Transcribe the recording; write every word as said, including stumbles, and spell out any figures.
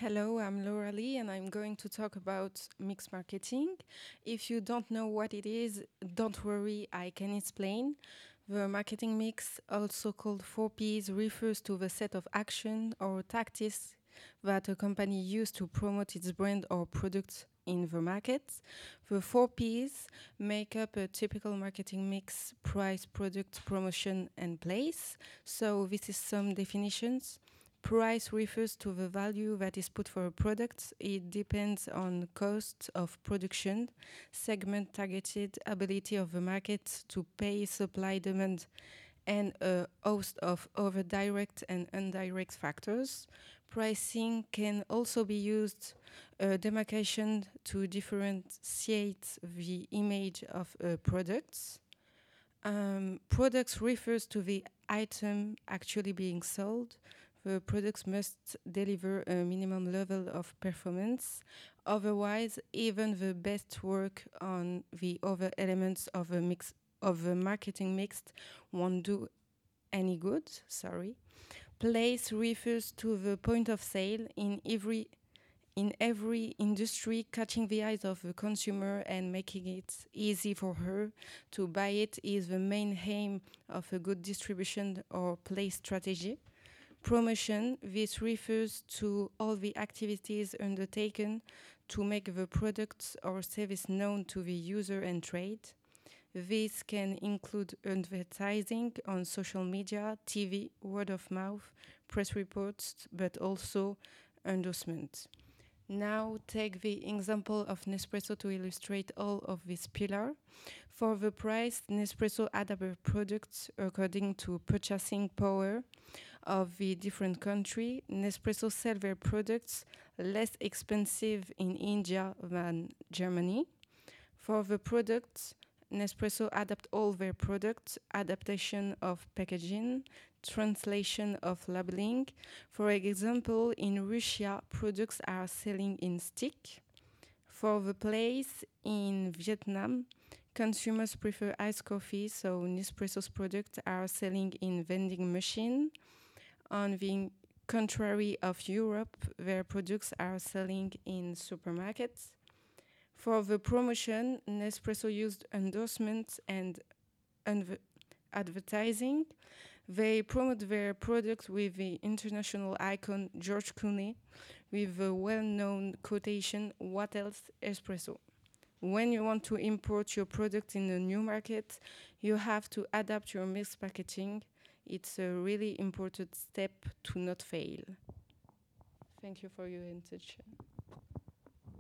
Hello, I'm Laura Lee, and I'm going to talk about mix marketing. If you don't know what it is, don't worry, I can explain. The marketing mix, also called four Ps, refers to the set of action or tactics that a company uses to promote its brand or product in the market. The four Ps make up a typical marketing mix: price, product, promotion, and place. So this is some definitions. Price refers to the value that is put for a product. It depends on cost of production, segment targeted, ability of the market to pay, supply, demand, and a host of other direct and indirect factors. Pricing can also be used uh, demarcation to differentiate the image of a product. Um, products refers to the item actually being sold. The products must deliver a minimum level of performance. Otherwise, even the best work on the other elements of a mix of the marketing mix won't do any good. Sorry. Place refers to the point of sale in every in every industry. Catching the eyes of the consumer and making it easy for her to buy it is the main aim of a good distribution or place strategy. Promotion, this refers to all the activities undertaken to make the product or service known to the user and trade. This can include advertising on social media, T V, word of mouth, press reports, but also endorsement. Now take the example of Nespresso to illustrate all of these pillars. For the price, Nespresso adapts products according to purchasing power of the different country. Nespresso sell their products less expensive in India than Germany. For the products, Nespresso adapt all their products, adaptation of packaging, translation of labeling. For example, in Russia, products are selling in stick. For the place in Vietnam, consumers prefer iced coffee, so Nespresso's products are selling in vending machine. On the contrary of Europe, their products are selling in supermarkets. For the promotion, Nespresso used endorsements and unv- advertising. They promote their products with the international icon George Clooney, with the well-known quotation, "What else, espresso?" When you want to import your product in a new market, you have to adapt your mixed packaging. It's a really important step to not fail. Thank you for your attention.